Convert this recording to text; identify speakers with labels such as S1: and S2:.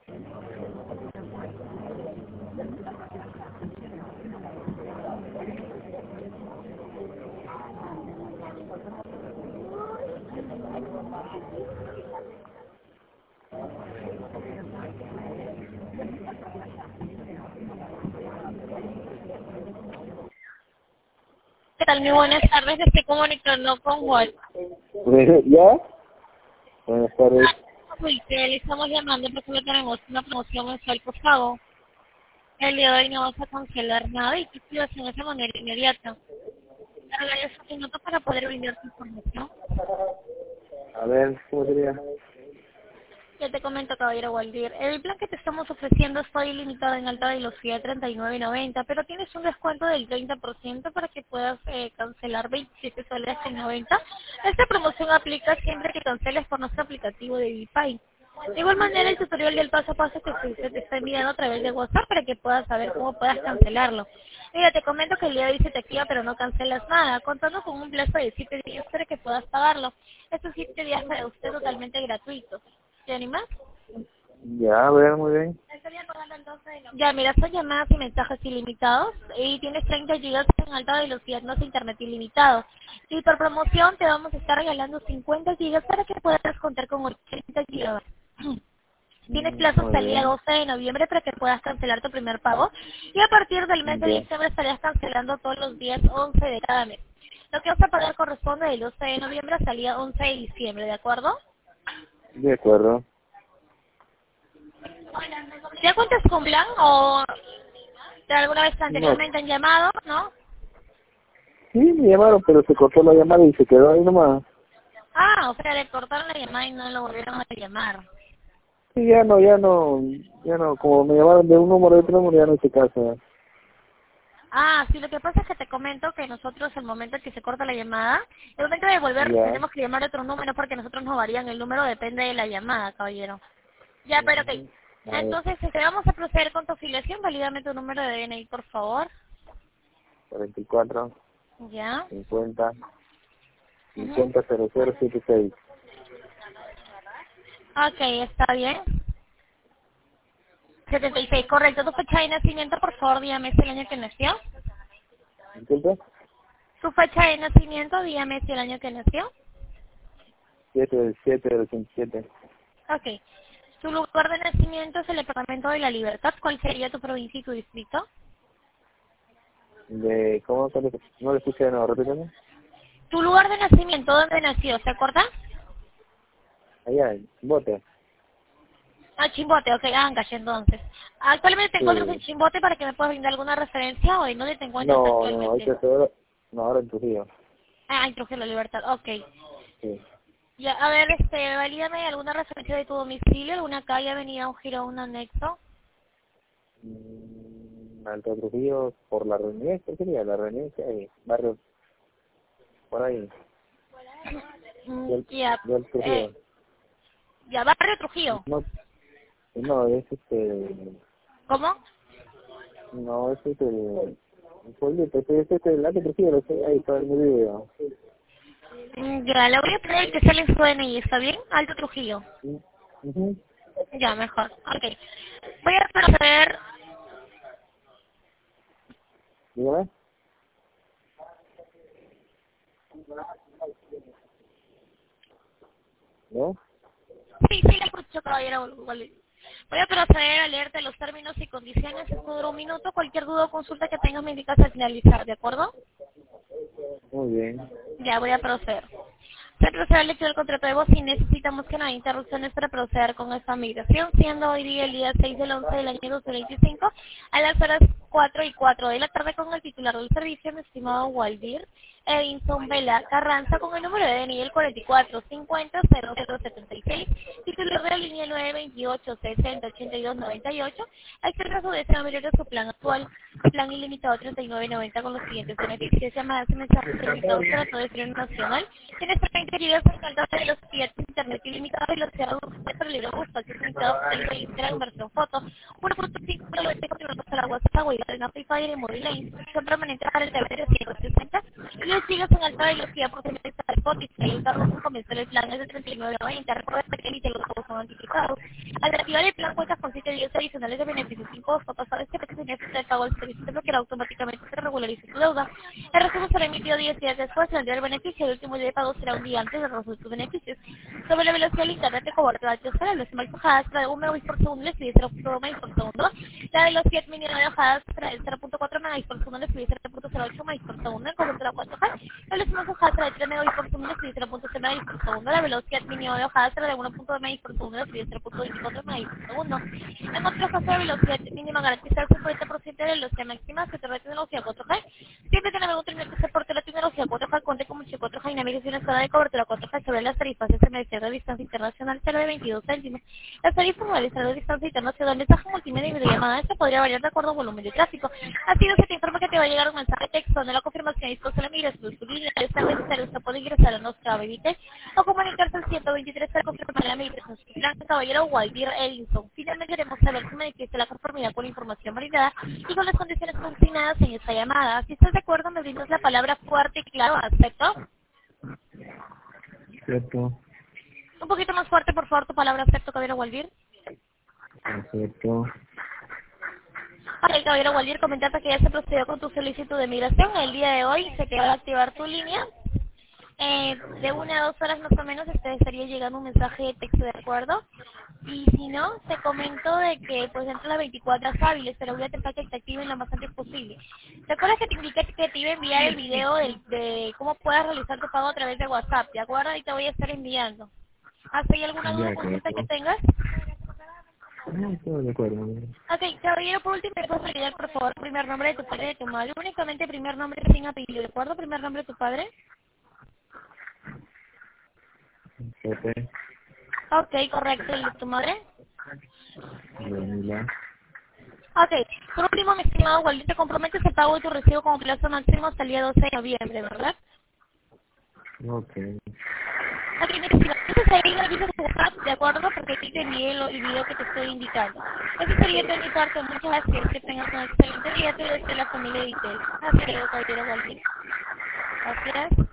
S1: ¿Qué tal? Muy buenas tardes, estoy comunicando con Juan.
S2: ¿Ya? Buenas tardes.
S1: Uy, que le estamos llamando porque no tenemos una promoción mensual por pago. El día de hoy no vamos a cancelar nada y que estoy haciendo de manera inmediata. Agradezco un minuto para poder brindar tu información.
S2: A ver, ¿cómo sería?
S1: Ya te comento, caballero Waldir. El plan que te estamos ofreciendo está ilimitado en alta velocidad 39.90, pero tienes un descuento del 30% para que puedas cancelar 27 soles en 90. Esta promoción aplica siempre que canceles por nuestro aplicativo de Vipay. De igual manera, el tutorial del paso a paso que se te está enviando a través de WhatsApp para que puedas saber cómo puedas cancelarlo. Mira, te comento que el día de hoy se te activa, pero no cancelas nada, contando con un plazo de 7 días para que puedas pagarlo. Estos 7 días para usted totalmente gratuitos. ¿Te animas?
S2: Ya, a ver, muy bien.
S1: Ya, mira, son llamadas y mensajes ilimitados y tienes 30 gigas en alta velocidad, no es internet ilimitado. Y por promoción te vamos a estar regalando 50 gigas para que puedas contar con 80 gigas. Tienes plazo
S2: Muy
S1: hasta el día
S2: bien.
S1: 12 de noviembre para que puedas cancelar tu primer pago y a partir del mes de
S2: Ya,
S1: diciembre estarías cancelando todos los días 11 de cada mes. Lo que vas a pagar corresponde del 12 de noviembre hasta el día 11 de diciembre, ¿de acuerdo?
S2: de acuerdo.
S1: ¿Ya cuentas con plan o de alguna vez
S2: No.
S1: anteriormente han llamado, no?
S2: Sí, me llamaron, pero se cortó la llamada y se quedó ahí nomás.
S1: Ah, o sea, le cortaron la llamada y no lo volvieron a llamar.
S2: Sí, ya no, como me llamaron de un número de otro número, ya no hice caso.
S1: Ah, sí, lo que pasa es que te comento que nosotros, el momento en que se corta la llamada, el momento de volver
S2: Ya.
S1: tenemos que llamar a otro número porque nosotros nos varían el número, depende de la llamada, caballero. Ya, pero ok.
S2: A ver,
S1: Entonces, vamos a proceder con tu afiliación. Valídame tu número de DNI, por favor.
S2: 44,
S1: Ya.
S2: 50,
S1: Ujú.
S2: 50, 0076.
S1: Ok, está bien. 76, correcto. Tu fecha de nacimiento, por favor, dígame si el año que nació.
S2: Disculpe,
S1: Su fecha de nacimiento, dígame si el año que nació.
S2: 7 del 7 del 87.
S1: Ok. Su lugar de nacimiento es el Departamento de la Libertad. ¿Cuál sería tu provincia y tu distrito?
S2: ¿Cómo se le, no le escuché de nuevo? Repítame.
S1: Tu lugar de nacimiento, ¿dónde nació? ¿Se acuerda?
S2: Allá, en Bote.
S1: Ah, Chimbote, ok, Ancash, entonces. ¿Actualmente te encuentras en
S2: Sí.
S1: Chimbote para que me puedas brindar alguna referencia o en dónde te encuentras
S2: No,
S1: actualmente?
S2: ahorita estoy ahora, no, ahora en Trujillo.
S1: Ah, en Trujillo, La Libertad, ok.
S2: Sí.
S1: Ya, a ver, valídame alguna referencia de tu domicilio, alguna calle, avenida, un giro, un anexo.
S2: Alto Trujillo, por la reunión, ¿qué sería? La reunión que hay, barrio, por ahí,
S1: Ya,
S2: del Trujillo.
S1: ya, Barrio Trujillo.
S2: No, no, es
S1: ¿Cómo?
S2: no, es el pueblito, es el Alto Trujillo, lo sé, ahí está el video.
S1: Ya, le voy a pedir que sale en su DNI, ¿está bien? Alto Trujillo.
S2: Ujú.
S1: Ya, mejor, ok. Voy a proceder.
S2: Dígame. ¿No?
S1: Sí, sí, le escucho, caballero. Voy a proceder a leerte los términos y condiciones. Esto dura un minuto. Cualquier duda o consulta que tengas me indicas al finalizar, ¿de acuerdo?
S2: Muy bien.
S1: Ya voy a proceder. Se procede a la lectura del contrato de voz y necesitamos que no haya interrupciones para proceder con esta migración, siendo hoy día el día 6 del 11 del año 2025 a las horas 4:04 de la tarde con el titular del servicio, mi estimado Waldir Edinson Vela Carranza, con el número de DNI el 44500076, titular de la línea 928608298, expresa su deseo de mejorar su plan actual, plan ilimitado 39.90 con los siguientes beneficios: llamadas y mensajes ilimitados para todo el territorio nacional. Tienes 30 gigas en alta velocidad, internet ilimitado, velocidad reducida para libre gusto, acceso limitado para el Instagram, versión foto, 1.5 kilómetros a la WhatsApp, en Free móvil e instrucción permanente para el TV de 160 y los gigas en alta velocidad por Spotify. El cargo sin comenzar el plan es de 39.90. Recuerda que el y los pagos son anticipados. Al activar el plan cuentas con 7 días adicionales de beneficios sin costo. Pasado este beneficio de pago, el servicio te bloqueará automáticamente, se regulariza tu deuda. El recibo será emitido 10 días después del día del beneficio. El último día de pago será un día antes de recibir tus beneficios. Sobre la velocidad del internet de cobertura de datos, la velocidad bajada será de 1 megabits por segundo, le escribí 0.1 megabits por segundo. La velocidad mínima de bajada será de 0.4 megabits por segundo, le escribí 0.08 megabits por segundo en cobertura 4G. La velocidad bajada será de 3 megabits por segundo, le escribí 0.6 megabits por segundo. La velocidad mínima de bajada será de 1.2 megabits por segundo, le escribí 0.24 megabits por segundo. En otro caso, la velocidad mínima garantizada es el 40% de la velocidad máxima que te de tecnología 4G. Siempre que algún término que se porte la tecnología 4G, cuente con mucho 4G y navegación escala de cobertura 4G sobre las tarifas SMS de distancia internacional será de 22 céntimos. Las tarifas normales de distancia internacional, mensaje multimedia y videollamada, esto podría variar de acuerdo al volumen de tráfico. Así se te informa que te va a llegar un mensaje de texto donde la confirmación es que la migración de su línea. De esta necesario, usted puede ingresar a nuestra web o comunicarse al 123 para confirmar la migración. Gran caballero Waldir Edison. Finalmente queremos saber si manifiesta la conformidad con la información brindada y con las condiciones consignadas en esta llamada. Si estás de acuerdo, me brindas la palabra fuerte y claro. ¿Acepto?
S2: Cierto.
S1: Un poquito más fuerte, por favor, tu palabra. ¿Acepto, caballero Waldir?
S2: Acepto.
S1: Ok, caballero Waldir, comentarte que ya se procedió con tu solicitud de migración. El día de hoy se te va a activar tu línea. De 1 a 2 horas más o menos te estaría llegando un mensaje de texto, ¿de acuerdo? Y si no, te comento de que pues dentro de las 24 horas hábiles, pero voy a tratar que te activen lo más antes posible. ¿Te acuerdas que te indiqué que te iba a enviar el video de cómo puedas realizar tu pago a través de WhatsApp? ¿De acuerdo? Y te voy a estar enviando. ¿Hasta ahí alguna duda
S2: Ya,
S1: o consulta que
S2: correcto.
S1: tengas?
S2: No, estoy de acuerdo.
S1: Ok, caballero, por último, ¿me puedes olvidar, por favor, el primer nombre de tu padre y de tu madre? Únicamente primer nombre sin apellido, ¿de acuerdo? Primer nombre de tu padre.
S2: Pepe.
S1: Ok, correcto. ¿Y de tu madre?
S2: Danila.
S1: Ok, por último, mi estimado Waldir, te comprometes el pago de tu recibo como plazo máximo hasta el día 12 de noviembre, ¿verdad?
S2: Ok.
S1: Ok, entonces ahí me avisas por WhatsApp, ¿de acuerdo? Porque aquí te envié el video que te estoy indicando. Eso sería de mi parte. Muchas gracias. Que tengas un excelente día. Te deseo la familia de Itel. Hasta luego, caballero Waldir. Gracias.